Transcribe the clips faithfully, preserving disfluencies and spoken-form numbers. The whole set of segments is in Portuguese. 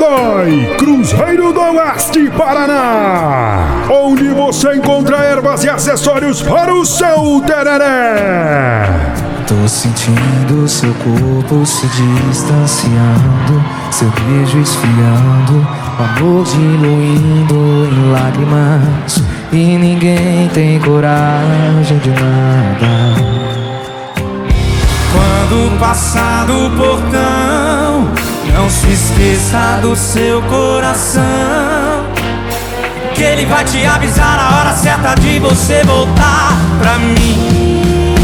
Godoy, Cruzeiro do Oeste, Paraná, onde você encontra ervas e acessórios para o seu tereré. Tô sentindo seu corpo se distanciando, seu beijo esfriando, o amor diluindo em lágrimas, e ninguém tem coragem de nada. Quando passar do portão, não se esqueça do seu coração, que ele vai te avisar na hora certa de você voltar pra mim.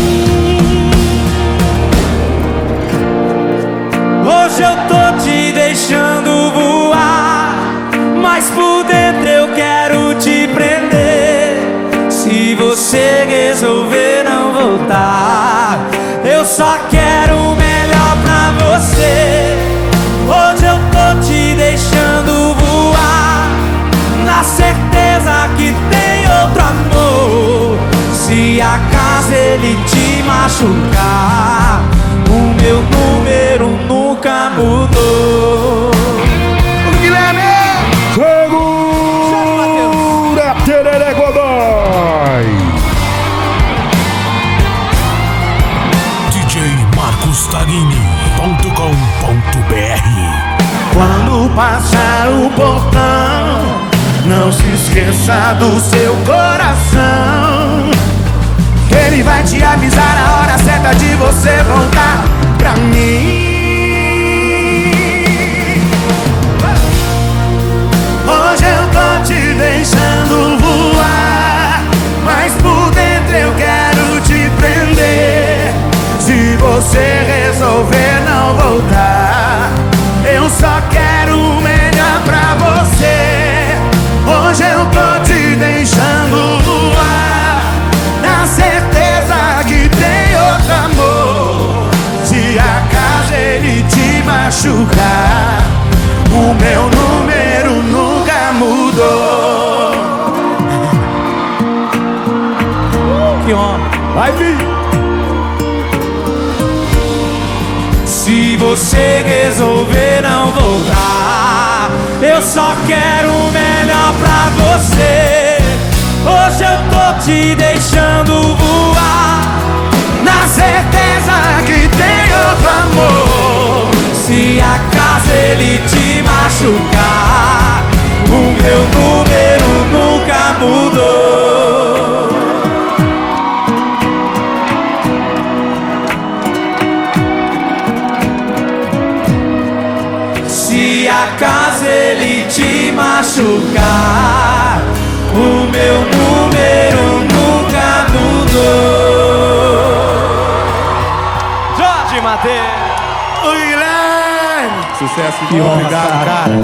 Hoje eu tô te deixando voar, mas por dentro eu quero te prender. Se você resolver não voltar, eu só quero o melhor pra você. Hoje eu tô te deixando voar, na certeza que tem outro amor. Se acaso ele te machucar, o meu número nunca mudou. Guilherme! Segura, tereré Godoy! D J Marcos Tagini ponto com ponto b r. Quando passar o portão, não se esqueça do seu coração, que ele vai te avisar na hora certa de você voltar pra mim. Hoje eu tô te deixando voar, mas por dentro eu quero te prender. Se você resolver não voltar, eu só quero o melhor pra você. Hoje eu tô te deixando voar, na certeza que tem outro amor. Se acaso ele te machucar, o meu número nunca mudou. Que homem! Vai vir! Se você resolver não voltar, eu só quero o melhor pra você. Hoje eu tô te deixando voar, na certeza que tem outro amor. Se acaso ele te machucar, o meu número nunca mudou. Se acaso ele te machucar, o meu número nunca mudou. Jorge Mateus. Oi, Guilherme! Sucesso, obrigado, cara.